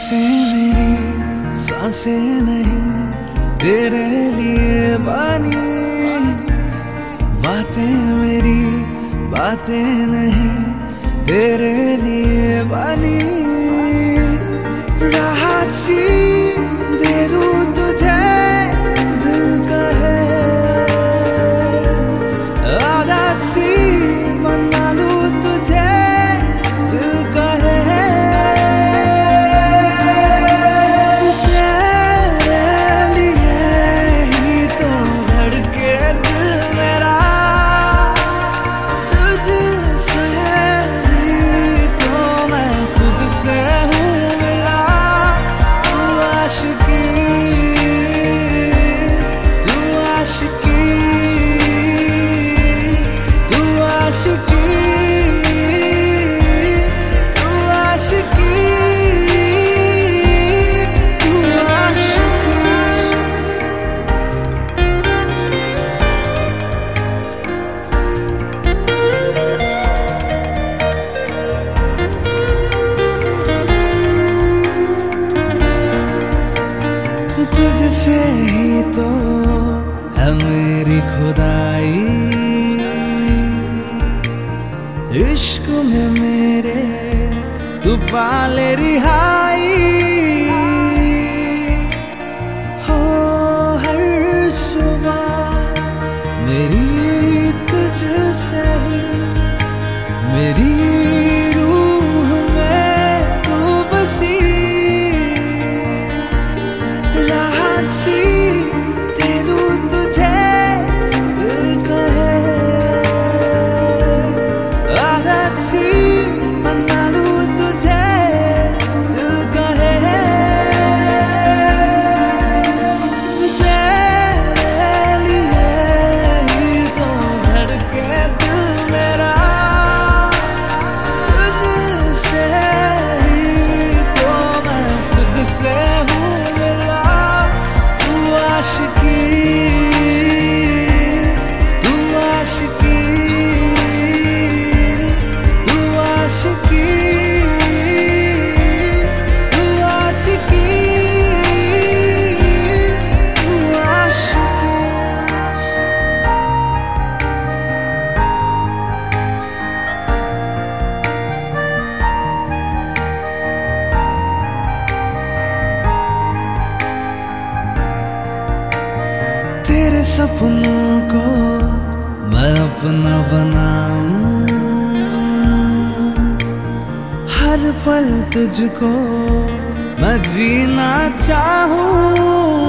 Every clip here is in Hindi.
तुझसे मेरी सांसें नहीं तेरे लिए बानी, बातें मेरी बातें नहीं तेरे लिए बानी। राहत सी दे दूं तुझे दिल कहे, आदत सी बना लूं तुझे दिल कहे। तुझसे ही तो है मेरी खुदाई, इश्क में मेरे तू पाले रिहाई। हो हर सुबह मेरी तुझसे ही, मेरी रूह में तू बसी। सी दे दूं तुझे दिल कहे, आदत सी बना लूं तुझे दिल कहे। तेरे लिए ही तो धड़के दिल मेरा, तुझसे ही तो मैं खुद से हूँ मिला। आशिकी तू आशिकी तू आशिकी तू आशिकी तू आशिकी। तेरे सपनों को मैं अपना बनाऊं, हर पल तुझको मैं जीना चाहूं।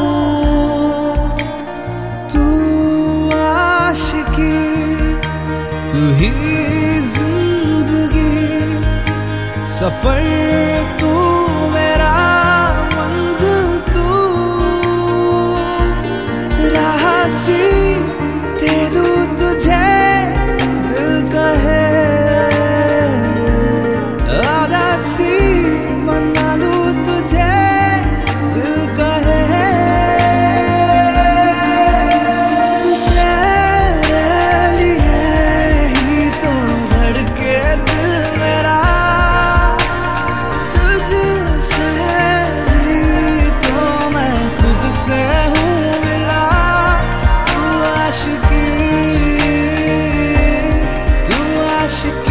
तू आशिकी तू ही जिंदगी, सफर तू मेरा मंजिल तू। राहत सी दे दूं तुझे दिल कहे, आदत सी बना लूं तुझे दिल कहे। तेरे लिए ही तो धड़के दिल मेरा, तुझसे ही तो मैं खुद से हूँ मिला। आशिकी तू आशिकी।